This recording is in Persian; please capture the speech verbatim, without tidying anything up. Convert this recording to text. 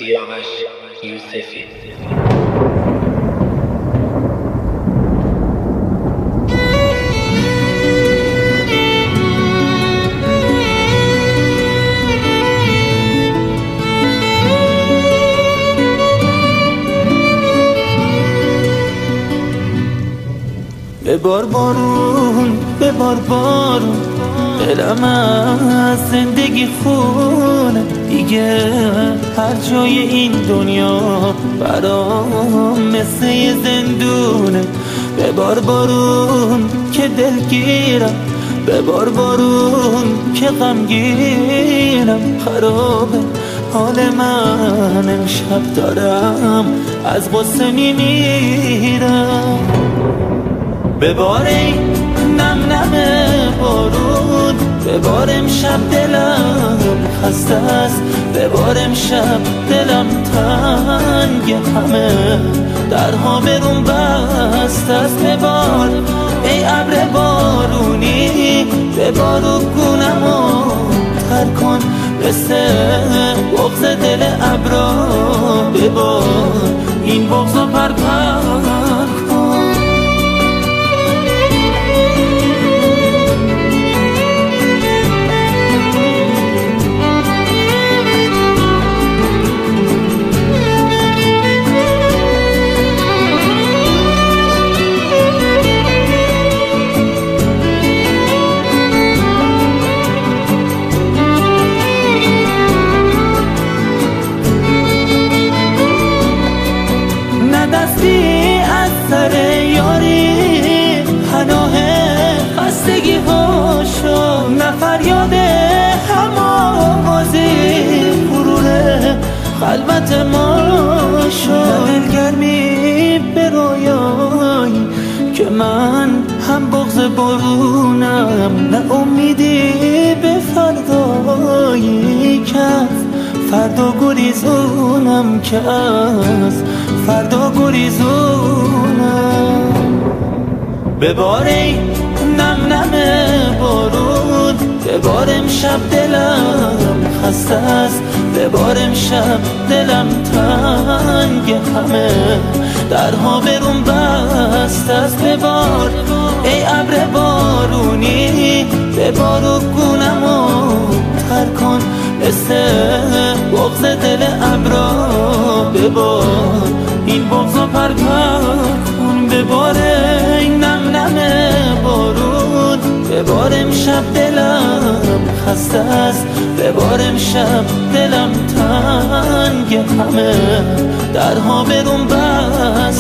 سیاوش یوسفی. ببار بارون ببار بارون، دلم از زندگی خونه دیگه، هر جای این دنیا برام مثل یه زندونه. ببار بارون که دلگیرم، ببار بارون که غمگینم، خرابه حال من امشب، دارم از غصه میمیرم. ببار این نم نم بارون، ببار امشب دلم خسته است، ببار امشب دلم تنگ، همه درها برون بسته است. ببار ای ابر بارونی، ببار و گونمو تر کن مثل بغض دل ابرا، ببار این بغض رو پر پر کن. از سر یاری پناه خستگی هاشو، نه فریاد هم آوازی غرور خلوت ما شو، نه دلگرمی به رویایی که من هم بغض بارونم، نه امیدی به فردایی که فردا گریزونم، که از فردا گریزونم. ببار ای نم نم بارون، ببار امشب دلم خسته است، ببار امشب دلم تنگ، همه درها برون بسته است. ببار ای ابر بارونی، ببار و گونمو تر کن مثل بغض دل ابرا، ببار این بغض رو پر پر کن. ببار این نم نم بارون، ببار امشب دلم خسته است، ببار امشب دلم تنگ، همه درها برون بسته